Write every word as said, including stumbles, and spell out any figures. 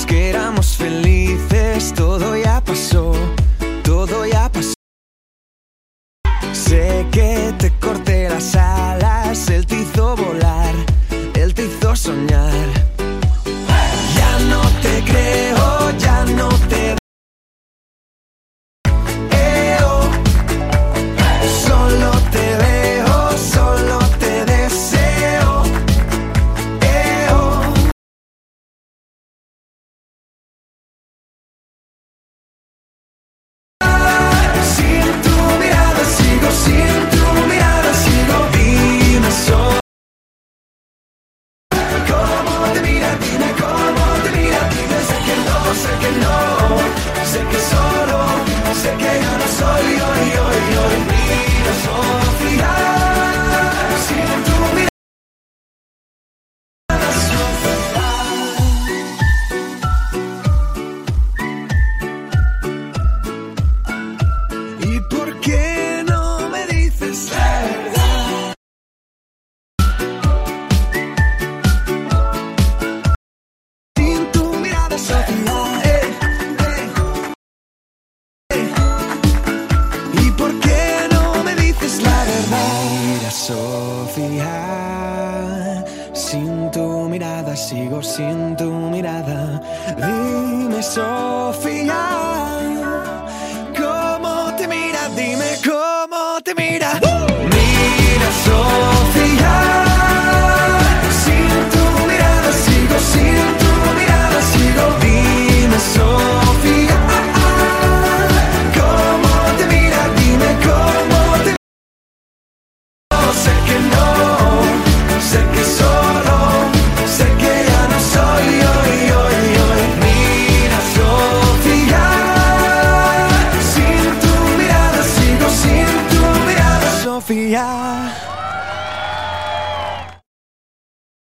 Dijimos que éramos felices, todo ya pasó, todo ya pasó. Sé que te corté las alas, él te hizo volar, él te hizo soñar. Ya no te creo, ya no te veo, solo te veo, solo te deseo. Eo. Sin tu mirada sigo, sin tu mirada sigo. Dime solo cómo te mira, dime cómo te mira, dime. Sé que no, sé que no, sé que solo, sé que ya no soy hoy, hoy, hoy. Mira, Sofía, sin tu mirada, ¿y por qué no me dices la verdad? Sin tu mirada, Sofía, eh, eh, eh. ¿Y por qué no me dices la verdad? Mira, Sofía, sin tu mirada sigo, sin tu mirada. Dime, Sofía, ¿cómo te mira? Dime cómo te mira. Mira, Sofía, sin tu mirada sigo, sin tu mirada sigo. Dime, Sofía, ¿cómo te mira? Dime cómo te mira. Sé que no, sé que solo, sé que ya no soy hoy, hoy, hoy. Mira, Sofía, sin tu mirada sigo, sin tu mirada, Sofía.